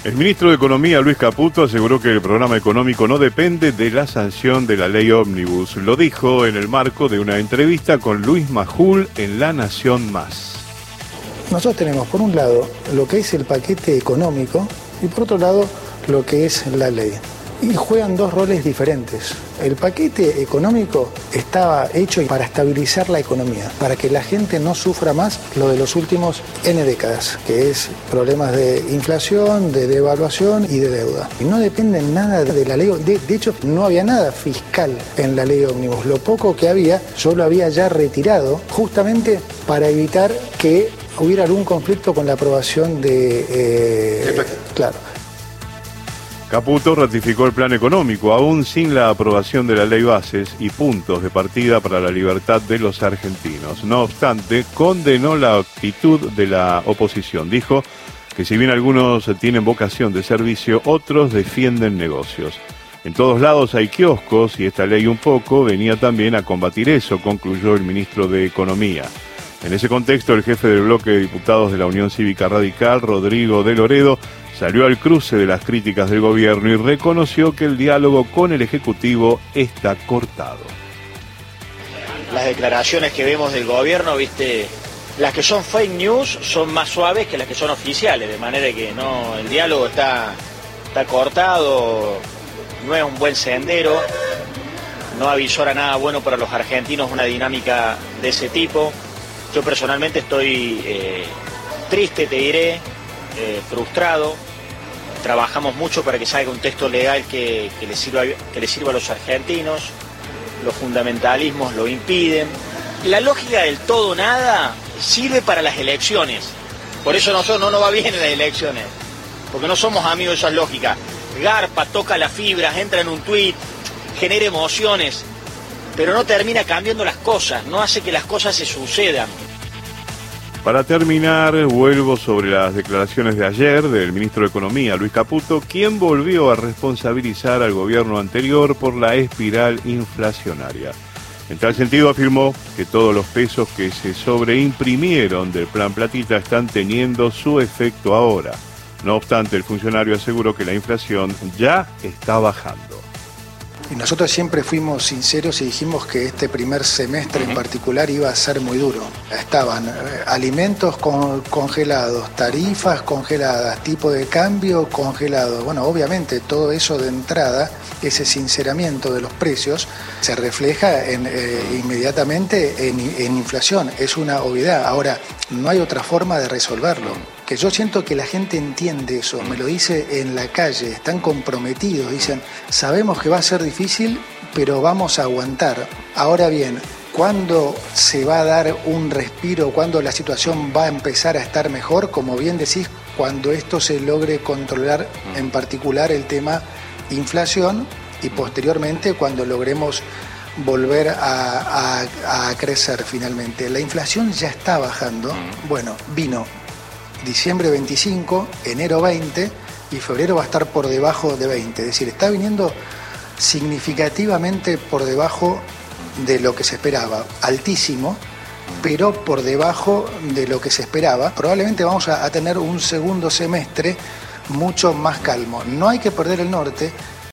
El ministro de Economía, Luis Caputo, aseguró que el programa económico no depende de la sanción de la ley ómnibus. Lo dijo en el marco de una entrevista con Luis Majul en La Nación Más. Nosotros tenemos, por un lado, lo que es el paquete económico y por otro lado, lo que es la ley. Y juegan dos roles diferentes. El paquete económico estaba hecho para estabilizar la economía, para que la gente no sufra más lo de los últimos N décadas, que es problemas de inflación, de devaluación y de deuda. Y no dependen nada de la ley. De hecho, no había nada fiscal en la ley ómnibus. Lo poco que había, yo lo había ya retirado, justamente para evitar que hubiera algún conflicto con la aprobación de... claro. Caputo ratificó el plan económico, aún sin la aprobación de la ley bases y puntos de partida para la libertad de los argentinos. No obstante, condenó la actitud de la oposición. Dijo que si bien algunos tienen vocación de servicio, otros defienden negocios. En todos lados hay kioscos y esta ley un poco venía también a combatir eso, concluyó el ministro de Economía. En ese contexto, el jefe del bloque de diputados de la Unión Cívica Radical, Rodrigo de Loredo, salió al cruce de las críticas del gobierno y reconoció que el diálogo con el Ejecutivo está cortado. Las declaraciones que vemos del gobierno, las que son fake news son más suaves que las que son oficiales, de manera que no, el diálogo está cortado, no es un buen sendero, no avisora nada bueno para los argentinos una dinámica de ese tipo. Yo personalmente estoy triste, te diré, frustrado. Trabajamos mucho para que salga un texto legal que le sirva a los argentinos. Los fundamentalismos lo impiden. La lógica del todo nada sirve para las elecciones. Por eso nosotros no nos va bien en las elecciones, porque no somos amigos de esas lógicas. Garpa, toca las fibras, entra en un tuit, genera emociones, pero no termina cambiando las cosas, no hace que las cosas se sucedan. Para terminar, vuelvo sobre las declaraciones de ayer del ministro de Economía, Luis Caputo, quien volvió a responsabilizar al gobierno anterior por la espiral inflacionaria. En tal sentido, afirmó que todos los pesos que se sobreimprimieron del Plan Platita están teniendo su efecto ahora. No obstante, el funcionario aseguró que la inflación ya está bajando. Y nosotros siempre fuimos sinceros y dijimos que este primer semestre en particular iba a ser muy duro. Estaban alimentos congelados, tarifas congeladas, tipo de cambio congelado. Bueno, obviamente todo eso de entrada, ese sinceramiento de los precios, se refleja inmediatamente en inflación. Es una obviedad. Ahora, no hay otra forma de resolverlo. Que yo siento que la gente entiende eso, me lo dice en la calle, están comprometidos, dicen, sabemos que va a ser difícil, pero vamos a aguantar. Ahora bien, ¿cuándo se va a dar un respiro? ¿Cuándo la situación va a empezar a estar mejor? Como bien decís, cuando esto se logre controlar, en particular el tema inflación, y posteriormente cuando logremos volver a crecer finalmente. La inflación ya está bajando, bueno, vino diciembre 25, enero 20 y febrero va a estar por debajo de 20. Es decir, está viniendo significativamente por debajo de lo que se esperaba. Altísimo, pero por debajo de lo que se esperaba. Probablemente vamos a tener un segundo semestre mucho más calmo. No hay que perder el norte